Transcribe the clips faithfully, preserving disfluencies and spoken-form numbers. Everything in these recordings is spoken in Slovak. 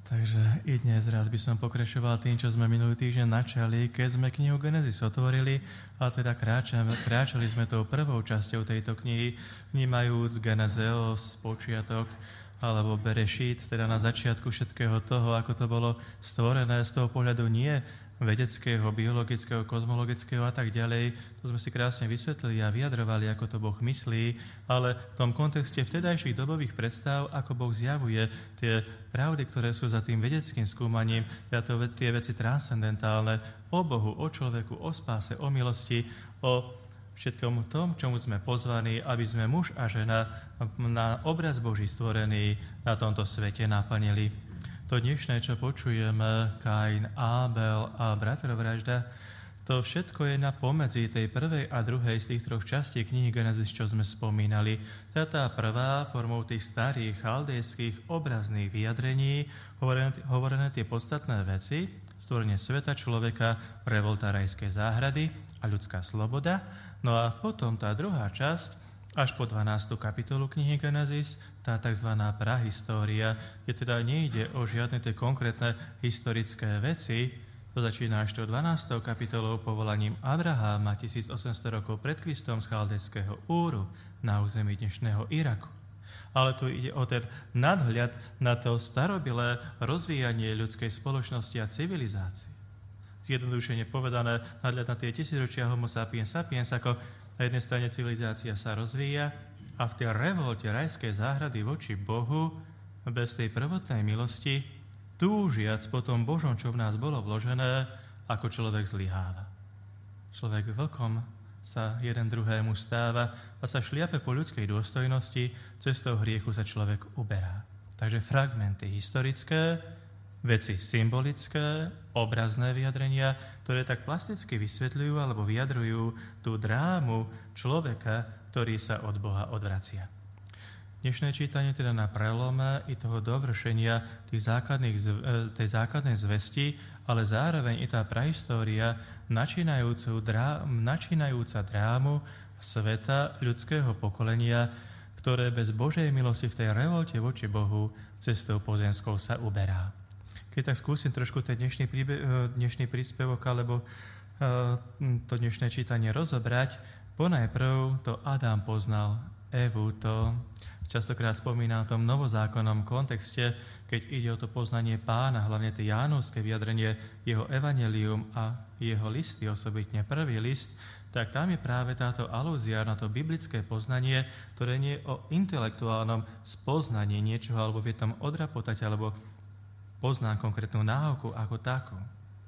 Takže i dnes rád by som pokračoval tým, čo sme minulý týždeň načali, keď sme knihu Genesis otvorili, a teda kráčame, kráčali sme tou prvou časťou tejto knihy, vnímajúc Genezeos, počiatok, alebo Berešít, teda na začiatku všetkého toho, ako to bolo stvorené z toho pohľadu nie vedeckého, biologického, kozmologického a tak ďalej. To sme si krásne vysvetlili a vyjadrovali, ako to Boh myslí, ale v tom kontexte vtedajších dobových predstav, ako Boh zjavuje tie pravdy, ktoré sú za tým vedeckým skúmaním, tie veci transcendentálne o Bohu, o človeku, o spáse, o milosti, o všetkom tom, čomu sme pozvaní, aby sme muž a žena na obraz Boží stvorený na tomto svete naplnili. To dnešné, čo počujeme, Kain, Ábel a bratrovražda, to všetko je na pomedzi tej prvej a druhej z tých troch častí knihy Genesis, čo sme spomínali. Tá tá prvá formou tých starých chaldejských obrazných vyjadrení, hovorené, hovorené tie podstatné veci, stvorenie sveta, človeka, revolta rajskej záhrady a ľudská sloboda. No a potom tá druhá časť, až po dvanástu kapitolu knihy Genesis, tá tzv. Prahistória, kde teda nejde o žiadne tie konkrétne historické veci. To začína až tou dvanástou kapitolou povolaním Abraháma tisícosemsto rokov pred Kristom z chaldejského Úru na území dnešného Iraku. Ale tu ide o ten nadhľad na to starobilé rozvíjanie ľudskej spoločnosti a civilizácie. Zjednodušene povedané, nadhľad na tie tisícročia Homo sapiens sapiens, ako na jednej strane civilizácia sa rozvíja a v tej revolte rajskej záhrady voči Bohu, bez tej prvotnej milosti, túžiac po tom Božom, čo v nás bolo vložené, ako človek zlyháva. Človek vlkom sa jeden druhému stáva a sa šliape po ľudskej dôstojnosti, cestou hriechu sa človek uberá. Takže fragmenty historické, veci symbolické, obrazné vyjadrenia, ktoré tak plasticky vysvetľujú alebo vyjadrujú tú drámu človeka, ktorý sa od Boha odvracia. Dnešné čítanie teda na prelome i toho dovršenia tých základných, tej základnej zvesti, ale zároveň i tá prahistória drá, načínajúca drámu sveta ľudského pokolenia, ktoré bez Božej milosti v tej revolte voči Bohu cestou pozemskou sa uberá. Keď tak skúsim trošku ten dnešný, príbe, dnešný príspevok alebo uh, to dnešné čítanie rozobrať, ponajprv to Adam poznal Evu, to častokrát spomína v tom novozákonnom kontexte, keď ide o to poznanie Pána, hlavne tie jánovské vyjadrenie, jeho evanjelium a jeho listy, osobitne prvý list, tak tam je práve táto alúzia na to biblické poznanie, ktoré nie je o intelektuálnom spoznaní niečoho, alebo vie tam odrapotať, alebo poznám konkrétnu náuku ako takú.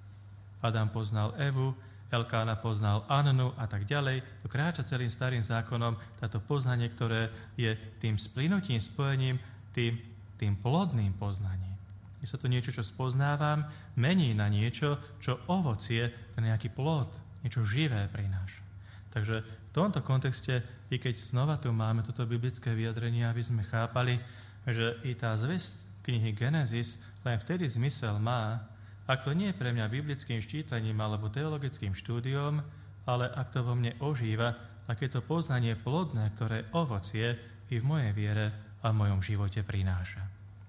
Adam poznal Evu, Elkána poznal Annu a tak ďalej. To kráča celým starým zákonom, táto poznanie, ktoré je tým splynutím, spojením, tým, tým plodným poznaním. Je sa to niečo, čo spoznávam, mení na niečo, čo ovocie, ten nejaký plod, niečo živé prináša. Takže v tomto kontexte, i keď znova tu máme toto biblické vyjadrenie, aby sme chápali, že i tá zvesť knihy Genesis len vtedy zmysel má, ak to nie je pre mňa biblickým ščítaním alebo teologickým štúdiom, ale ak to vo mne ožíva, aké to poznanie plodné, ktoré ovocie i v mojej viere a v mojom živote prináša.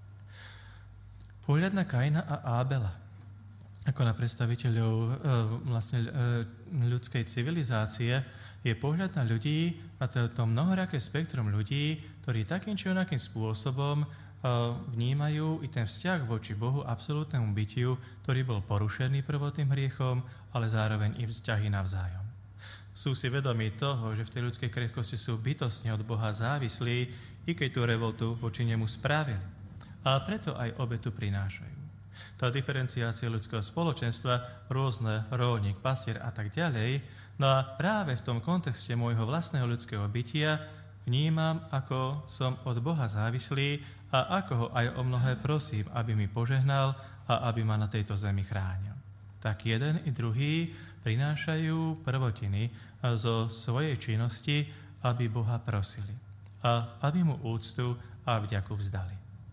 Pohľad na Kaina a Ábela, ako na predstaviteľov e, vlastne e, ľudskej civilizácie, je pohľad na ľudí, na to, to mnohoraké spektrum ľudí, ktorí takým či onakým spôsobom vnímajú i ten vzťah voči Bohu, absolútnemu bytiu, ktorý bol porušený prvotným hriechom, ale zároveň i vzťahy navzájom. Sú si vedomí toho, že v tej ľudskej krehkosti sú bytostne od Boha závislí, i keď tú revoltu voči nemu spravili. A preto aj obetu prinášajú. Tá diferenciácia ľudského spoločenstva, rôzne, rolník, pastier a tak ďalej, no a práve v tom kontexte môjho vlastného ľudského bytia vnímam, ako som od Boha závislý a ako ho aj o mnohé prosím, aby mi požehnal a aby ma na tejto zemi chránil. Tak jeden i druhý prinášajú prvotiny zo svojej činnosti, aby Boha prosili a aby mu úctu a vďaku vzdali.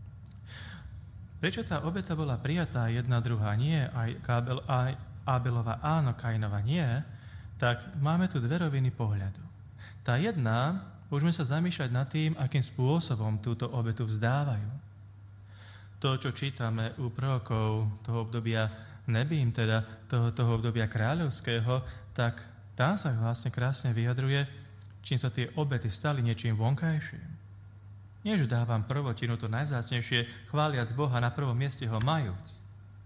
Prečo tá obeta bola prijatá, jedna druhá nie, aj Kábel, aj Ábelova áno, Kainova nie, tak máme tu dve roviny pohľadu. Tá jedna, môžeme sa zamýšľať nad tým, akým spôsobom túto obetu vzdávajú. To, čo čítame u prorokov toho obdobia Nebím, teda toho, toho obdobia kráľovského, tak tam sa vlastne krásne vyjadruje, čím sa tie obety stali niečím vonkajším. Nie, že dávam prvotinu, to najvzácnejšie, chváliac Boha na prvom mieste ho majúc.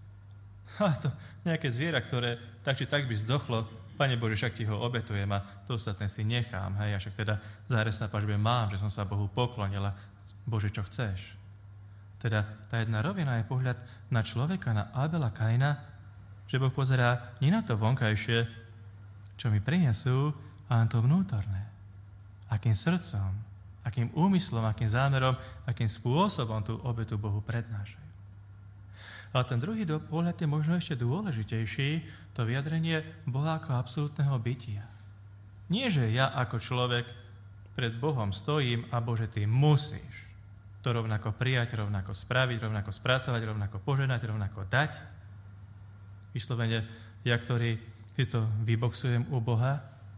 A to nejaké zviera, ktoré tak či tak by zdochlo, Pane Bože, však ti ho obetujem a to ostatné si nechám, hej, a však teda záres na pažbe mám, že som sa Bohu poklonila. Bože, čo chceš? Teda tá jedna rovina je pohľad na človeka, na Abela, Kaina, že Boh pozerá nie na to vonkajšie, čo mi prinesú, ale na to vnútorné. Akým srdcom, akým úmyslom, akým zámerom, akým spôsobom tú obetu Bohu prednášajú. Ale ten druhý pohľad je možno ešte dôležitejší, to vyjadrenie Boha ako absolútneho bytia. Nie, že ja ako človek pred Bohom stojím a Bože, ty musíš to rovnako prijať, rovnako spraviť, rovnako spracovať, rovnako poženať, rovnako dať. Vyslovene, ja, ktorý si to vyboxujem u Boha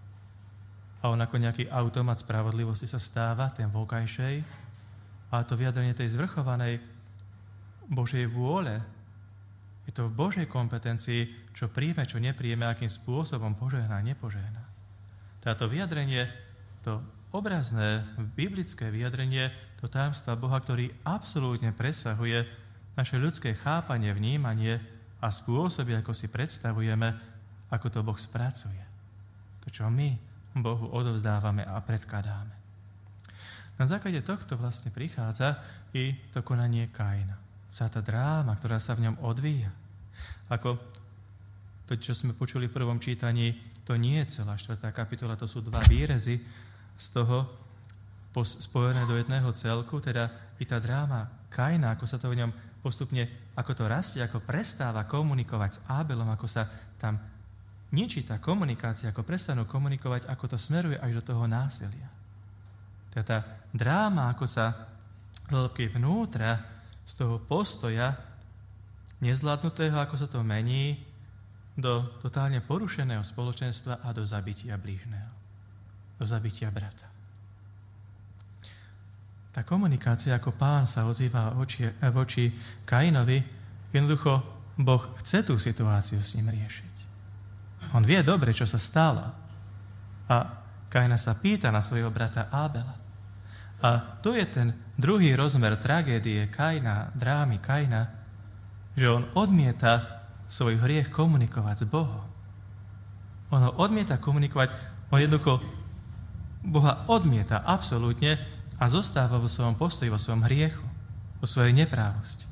a on ako nejaký automat spravodlivosti sa stáva, ten vonkajšej, ale to vyjadrenie tej zvrchovanej Božej vôle, je to v Božej kompetencii, čo príjme, čo nepríjme, akým spôsobom požehná, nepožehná. Táto vyjadrenie, to obrazné, biblické vyjadrenie, to tajomstva Boha, ktorý absolútne presahuje naše ľudské chápanie, vnímanie a spôsoby, ako si predstavujeme, ako to Boh spracuje. To, čo my Bohu odovzdávame a predkladáme. Na základe tohto vlastne prichádza i to konanie Kaina. Celá tá dráma, ktorá sa v ňom odvíja. Ako to, čo sme počuli v prvom čítaní, to nie je celá štvrtá kapitola, to sú dva výrezy z toho spojené do jedného celku, teda i tá dráma Kaina, ako sa to v ňom postupne, ako to rastie, ako prestáva komunikovať s Abelom, ako sa tam ničí tá komunikácia, ako prestanú komunikovať, ako to smeruje až do toho násilia. Teda tá dráma, ako sa hĺbky vnútra z toho postoja nezvládnutého, ako sa to mení, do totálne porušeného spoločenstva a do zabitia blížneho. Do zabitia brata. Tá komunikácia, ako Pán sa ozýva voči, voči Kainovi, jednoducho Boh chce tú situáciu s ním riešiť. On vie dobre, čo sa stalo. A Kaina sa pýta na svojho brata Abela. A tu je ten druhý rozmer tragédie Kaina, drámy Kaina, že on odmieta svoj hriech komunikovať s Bohom. On ho odmieta komunikovať, on jednoducho Boha odmieta absolútne a zostáva vo svojom postoji, vo svojom hriechu, vo svojej neprávosti.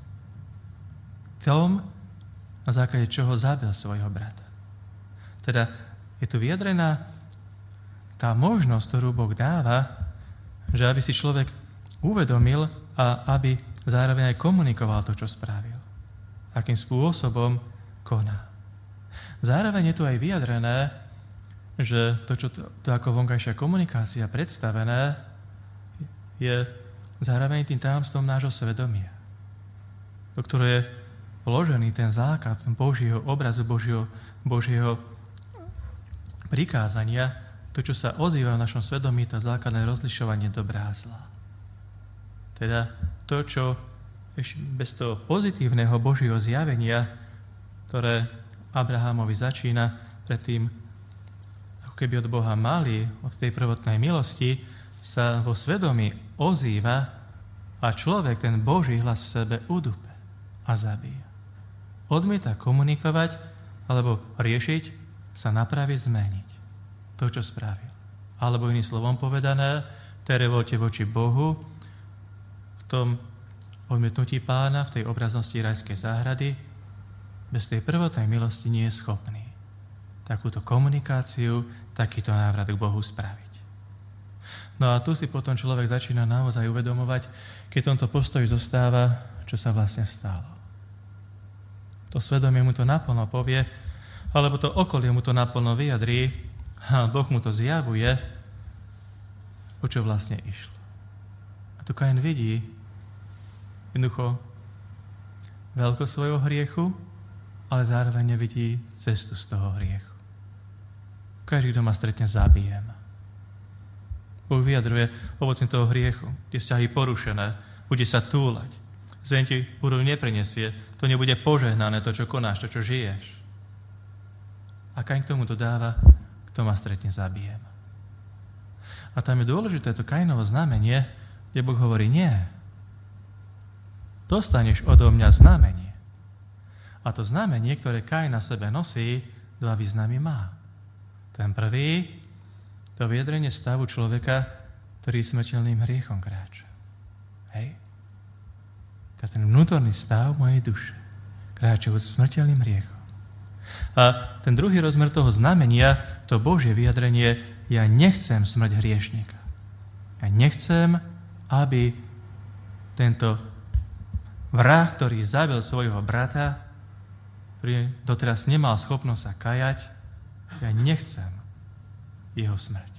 Tom, na základe čoho zabil svojho brata. Teda je tu vyjadrená tá možnosť, ktorú Boh dáva, že aby si človek uvedomil a aby zároveň aj komunikoval to, čo spravil. Akým spôsobom koná. Zároveň je tu aj vyjadrené, že to, čo to, to ako vonkajšia komunikácia predstavené, je zároveň tým tajomstvom nášho svedomia, do ktorého je vložený ten základ Božieho obrazu, Božieho, Božieho prikázania, to, čo sa ozýva v našom svedomí, to základné rozlišovanie dobrá a zla. Teda to, čo bez toho pozitívneho Božieho zjavenia, ktoré Abrahamovi začína predtým, ako keby od Boha mali, od tej prvotnej milosti, sa vo svedomí ozýva a človek ten Boží hlas v sebe udupe a zabíja. Odmieta komunikovať alebo riešiť, sa napraviť, zmeniť to, čo spravil. Alebo iným slovom povedané, tej revolte voči Bohu, v tom odmietnutí Pána, v tej obraznosti rajskej záhrady, bez tej prvotnej milosti nie je schopný takúto komunikáciu, takýto návrat k Bohu spraviť. No a tu si potom človek začína naozaj uvedomovať, keď tomto postoji zostáva, čo sa vlastne stalo. To svedomie mu to naplno povie, alebo to okolie mu to naplno vyjadrí, a Boh mu to zjavuje, o čo vlastne išlo. A tu Kain vidí jednoducho veľkosť svojho hriechu, ale zároveň nevidí cestu z toho hriechu. Každý, kto ma stretne, zabijem. Boh vyjadruje ovocím toho hriechu, tie vzťahy porušené, bude sa túlať, Zem ti úrodu neprinesie. To nebude požehnané, to, čo konáš, to, čo žiješ. A Kain k tomu dodáva, kto ma stretne, zabijem. A tam je dôležité to Kainovo znamenie, kde Boh hovorí, nie. Dostaneš odo mňa znamenie. A to znamenie, ktoré Kain na sebe nosí, dva významy má. Ten prvý, to vyjadrenie stavu človeka, ktorý smrteľným hriechom kráča. Hej? To je ten vnútorný stav mojej duše. Kráča smrteľným hriechom. A ten druhý rozmer toho znamenia, to Božie vyjadrenie, ja nechcem smrť hriešnika. Ja nechcem, aby tento vrah, ktorý zabil svojho brata, ktorý doteraz nemal schopnosť sa kajať, ja nechcem jeho smrť.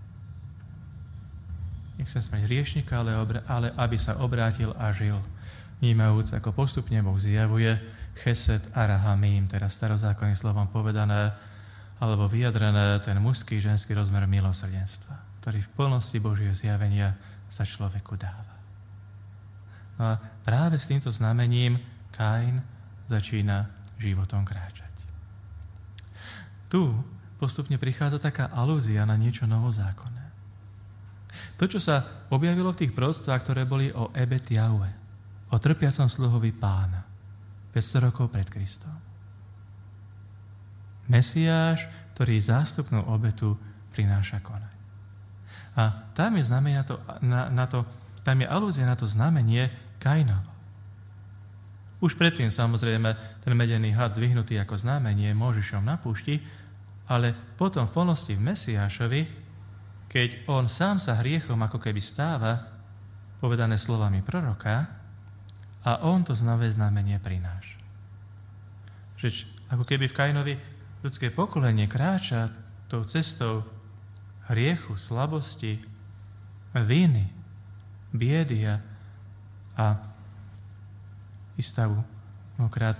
Nechcem smrť hriešnika, ale, obra- ale aby sa obrátil a žil. Vnímajúc, ako postupne Boh zjavuje chesed a rahamím, teda starozákonným slovom povedané, alebo vyjadrené ten mužský, ženský rozmer milosrdenstva, ktorý v plnosti Božieho zjavenia sa človeku dáva. No a práve s týmto znamením Kain začína životom kráčať. Tu postupne prichádza taká alúzia na niečo novozákonné. To, čo sa objavilo v tých proroctvách, ktoré boli o Ebet Jahve, o trpiacom sluhovi Pána, päťsto rokov pred Kristom. Mesiáš, ktorý zástupnú obetu prináša konať. A tam je znamenie na to, na, na to, tam je alúzia na to znamenie Kainovo. Už predtým samozrejme ten medený had dvihnutý ako znamenie Mojžišom na púšti, ale potom v plnosti v Mesiášovi, keď on sám sa hriechom ako keby stáva, povedané slovami proroka, a on to nové znamenie prináša. Že ako keby v Kainovi ľudské pokolenie kráča tou cestou hriechu, slabosti, viny, biedy a, a i stavu mnohokrát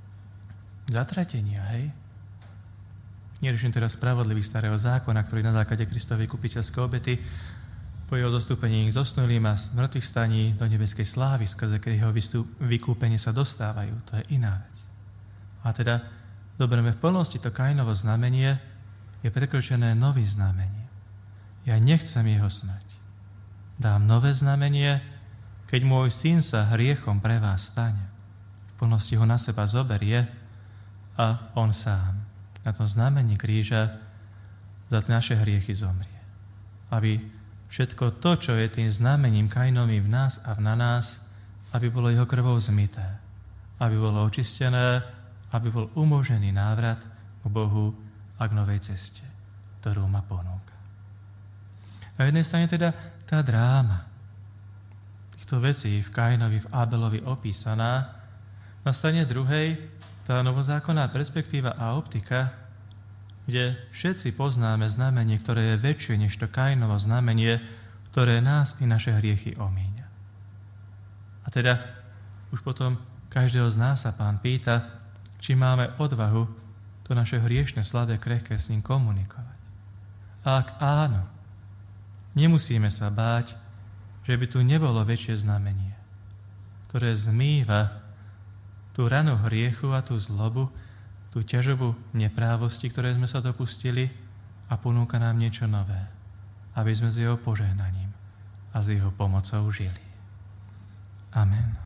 zatratenia, hej? Neriešim teraz spravodlivý starého zákona, ktorý na základe Kristovej kupiteľskej obety po jeho zostúpení k zosnulým a mŕtvych staní do nebeskej slávy, skrze ktorého vykúpenie sa dostávajú. To je iná vec. A teda dobereme v plnosti to Kainovo znamenie, je prekročené nový znamenie. Ja nechcem jeho smrť. Dám nové znamenie, keď môj syn sa hriechom pre vás stane. V plnosti ho na seba zoberie a on sám na tom znamení kríža za naše hriechy zomrie. Aby všetko to, čo je tým znamením Kainovým v nás a v na nás, aby bolo jeho krvou zmyté, aby bolo očistené, aby bol umožnený návrat k Bohu a k novej ceste, ktorú ma ponúka. Na jednej strane teda tá dráma týchto vecí v Kainovi, v Abelovi opísaná, na strane druhej tá novozákonná perspektíva a optika, kde všetci poznáme znamenie, ktoré je väčšie než to Kainovo znamenie, ktoré nás i naše hriechy omíňa. A teda už potom každého z nás sa Pán pýta, či máme odvahu to naše hriešne, slabé, krehké s ním komunikovať. A ak áno, nemusíme sa báť, že by tu nebolo väčšie znamenie, ktoré zmýva tú ranu hriechu a tú zlobu, tú ťažobu neprávosti, ktoré sme sa dopustili, a ponúka nám niečo nové, aby sme s jeho požehnaním a s jeho pomocou žili. Amen.